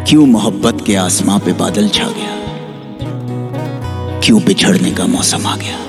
क्यों मोहब्बत के आसमां पे बादल छा गया, क्यों बिछड़ने का मौसम आ गया।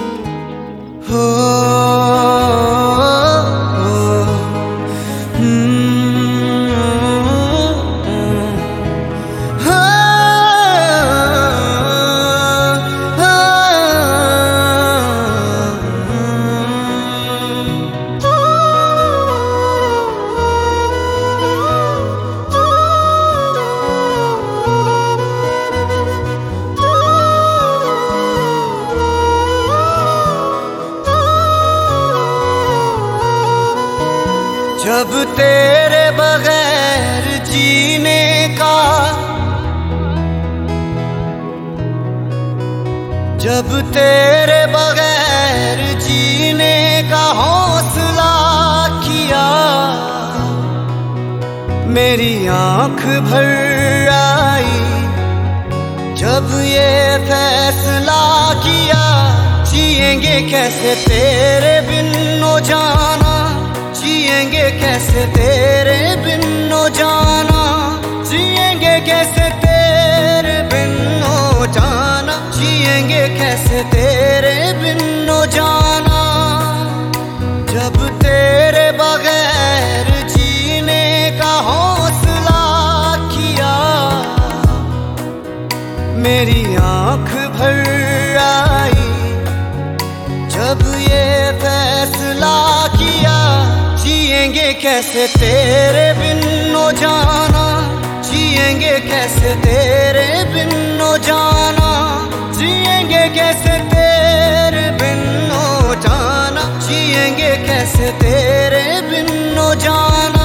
जब तेरे बगैर जीने का, जब तेरे बगैर जीने का हौसला किया, मेरी आंख भर आई जब ये फैसला किया। जिएंगे कैसे तेरे बिन ओ जाना, जिएंगे कैसे तेरे बिन ओ जाना, जिएंगे कैसे तेरे बिन ओ जाना, जिएंगे कैसे तेरे बिन ओ जाना। जब तेरे बगैर जीने का हौसला किया, मेरी आंख भर आई जब ये फैसला किया। जिएंगे कैसे तेरे बिन ओ जाना, जिएंगे कैसे तेरे बिन ओ जाना, जिएंगे कैसे तेरे बिन ओ जाना, जिएंगे कैसे तेरे बिन ओ जाना।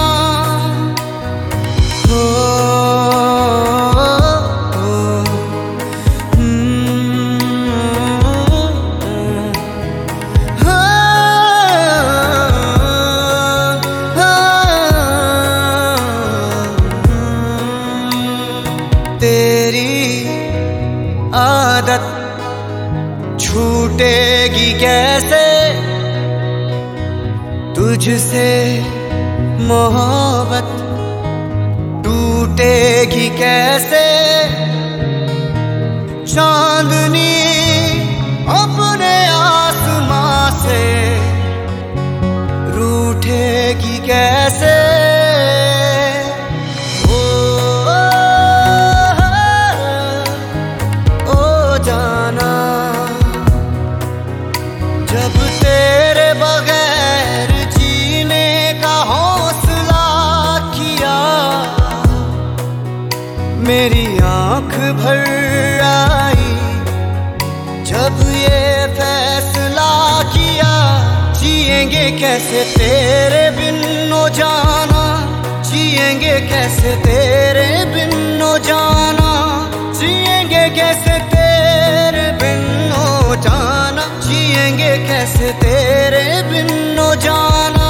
तेरी आदत छूटेगी कैसे, तुझसे मोहब्बत टूटेगी कैसे। चांदनी अपने आसमां से रूठेगी कैसे। जब तेरे बगैर जीने का हौसला किया, मेरी आंख भर आई जब ये फैसला किया। जिएंगे कैसे तेरे बिन ओ जाना, जिएंगे कैसे तेरे बिन ओ जाना, जिएंगे कैसे तेरे बिन ओ जाना, जिएंगे कैसे तेरे बिन ओ जाना।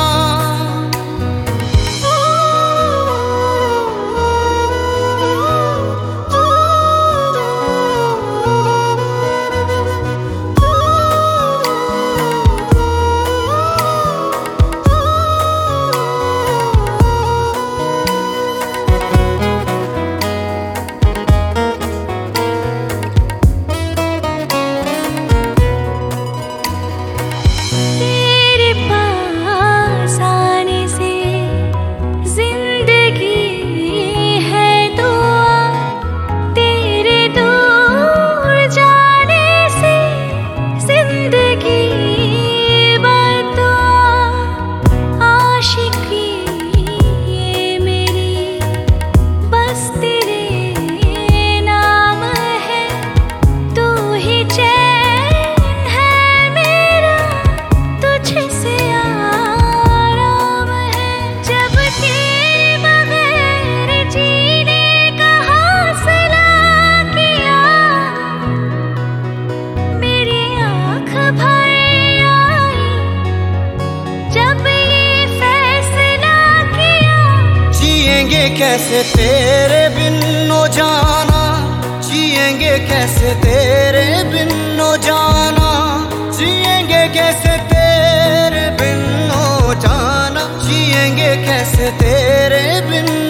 जिएंगे कैसे तेरे बिन ओ जाना, जिएंगे कैसे तेरे बिन ओ जाना, जिएंगे कैसे तेरे बिन ओ जाना, जिएंगे कैसे तेरे बिन